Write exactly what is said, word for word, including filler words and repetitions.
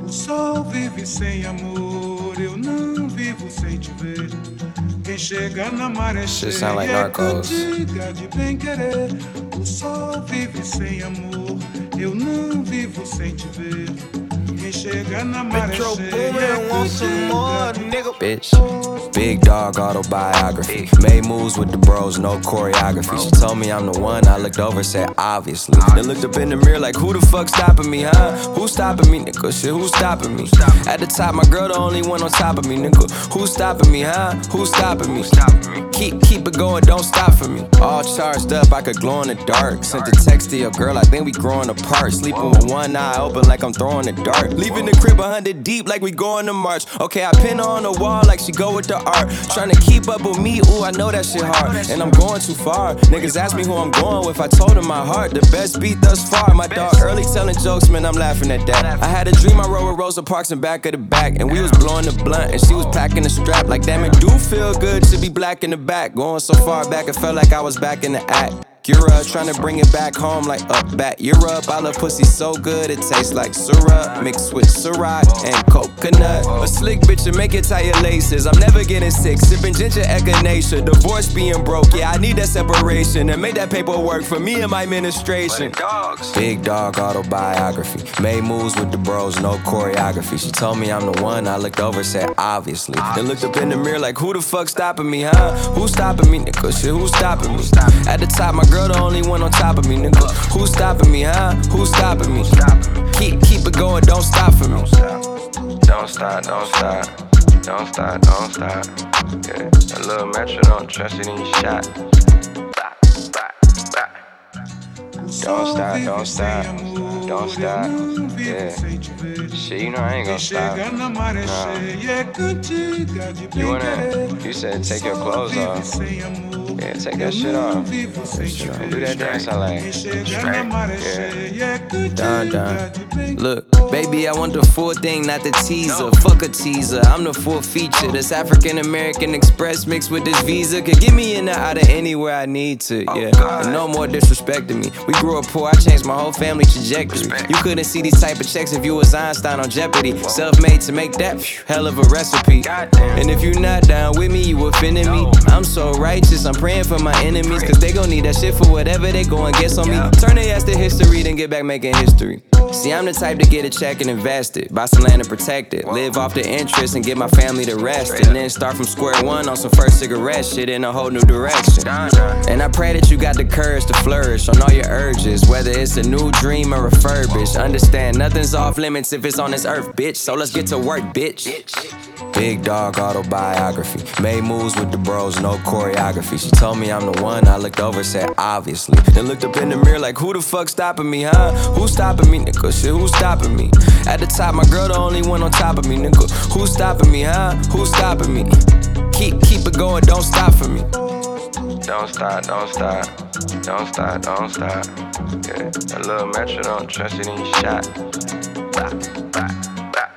O sol vive sem amor, eu não vivo sem te ver. Quem chega na maré cheia like é cantiga de bem querer. O sol vive sem amor, eu não vivo sem te ver. Quem chega na maré cheia é cantiga de bem querer. Bitch. Big dog autobiography. Made moves with the bros, no choreography. She told me I'm the one, I looked over, said obviously. Then looked up in the mirror like, who the fuck stopping me, huh? Who's stopping me, nigga? Shit, who's stopping me? At the top, my girl the only one on top of me, nigga. Who's stopping me, huh? Who's stopping me? Keep, keep it going, don't stop for me. All charged up, I could glow in the dark. Sent a text to your girl, I think we growing apart. Sleeping with one eye open like I'm throwing a dart. Leaving the crib a hundred deep like we going to March. Okay, I pin her on the wall like she go with the art. Tryna keep up with me, ooh, I know that shit hard. And I'm going too far. Niggas ask me who I'm going with, I told them my heart. The best beat thus far. My dog early telling jokes, man, I'm laughing at that. I had a dream I rode with Rosa Parks in back of the back. And we was blowing the blunt, and she was packing the strap. Like, damn, it do feel good to be black in the back. Going so far back, it felt like I was back in the act. You're up, tryna bring it back home like up back. You're up, I love pussy so good, it tastes like syrup mixed with Ciroc and coconut. A slick bitch to make it tie your laces. I'm never getting sick, sipping ginger echinacea. Divorce being broke, yeah, I need that separation. And make that paperwork for me and my administration. Big dog autobiography. Made moves with the bros, no choreography. She told me I'm the one, I looked over, said obviously. Then looked up in the mirror like, who the fuck stopping me, huh? Who's stopping me, nigga? Shit, who's stopping me? At the top, my girl the only one on top of me, nigga. Who's stopping me, huh? Who's stopping me? Keep, keep it going, don't stop for me. Don't stop, don't stop. Don't stop, don't stop. Yeah, that little metro don't trust it in your shot. Don't stop, don't stop. Don't stop. Yeah. Shit, you know I ain't gonna stop. No. You wanna, you said take your clothes off. Yeah, take that shit off. And do that dance I like. Straight. Yeah. Dun, dun. Look, baby, I want the full thing, not the teaser. Fuck a teaser, I'm the full feature. This African American Express mixed with this Visa could get me in and out of anywhere I need to. Yeah, and no more disrespecting me. We grew up poor, I changed my whole family trajectory. You couldn't see these type of checks if you was Einstein on Jeopardy. Self-made to make that phew, hell of a recipe. And if you not down with me, you offending me. I'm so righteous, I'm praying for my enemies, cause they gon' need that shit for whatever they go and guess on me. Turn their ass to history, then get back making history. See, I'm the type to get a check and invest it. Buy some land and protect it. Live off the interest and get my family to rest. And then start from square one on some first cigarette shit in a whole new direction. And I pray that you got the courage to flourish on all your urges, whether it's a new dream or refurbished. Understand, nothing's off limits if it's on this earth, bitch. So let's get to work, bitch. Big dog autobiography. Made moves with the bros, no choreography. She told me I'm the one, I looked over, said obviously. Then looked up in the mirror like, who the fuck stopping me, huh? Who's stopping me, nigga? Shit, who's stopping me? At the top, my girl the only one on top of me, nigga. Who's stopping me, huh? Who's stopping me? Keep, keep it going, don't stop for me. Don't stop, don't stop. Don't stop, don't stop. Yeah, that little metro don't trust it in your shot. Bah, bah, bah.